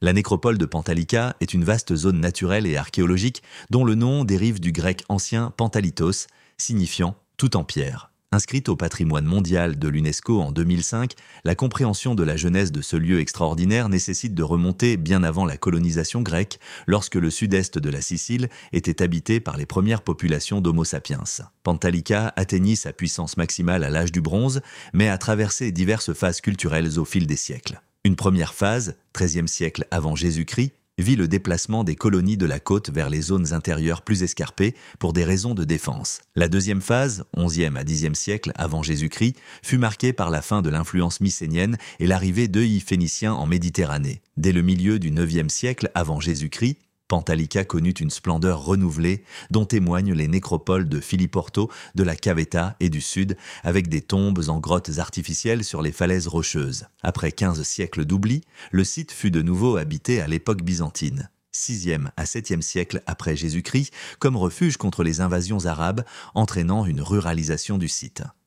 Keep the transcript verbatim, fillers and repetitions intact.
La nécropole de Pantalica est une vaste zone naturelle et archéologique dont le nom dérive du grec ancien Pantalitos, signifiant « tout en pierre ». Inscrite au patrimoine mondial de l'UNESCO en deux mille cinq, la compréhension de la genèse de ce lieu extraordinaire nécessite de remonter bien avant la colonisation grecque, lorsque le sud-est de la Sicile était habité par les premières populations d'Homo sapiens. Pantalica atteignit sa puissance maximale à l'âge du bronze, mais a traversé diverses phases culturelles au fil des siècles. Une première phase, treizième siècle avant Jésus-Christ, vit le déplacement des colonies de la côte vers les zones intérieures plus escarpées pour des raisons de défense. La deuxième phase, onzième à dixième siècle avant Jésus-Christ, fut marquée par la fin de l'influence mycénienne et l'arrivée d'œills phéniciens en Méditerranée. Dès le milieu du neuvième siècle avant Jésus-Christ, Pantalica connut une splendeur renouvelée dont témoignent les nécropoles de Filiporto, de la Caveta et du Sud, avec des tombes en grottes artificielles sur les falaises rocheuses. Après quinze siècles d'oubli, le site fut de nouveau habité à l'époque byzantine. sixième à septième siècle après Jésus-Christ, comme refuge contre les invasions arabes, entraînant une ruralisation du site.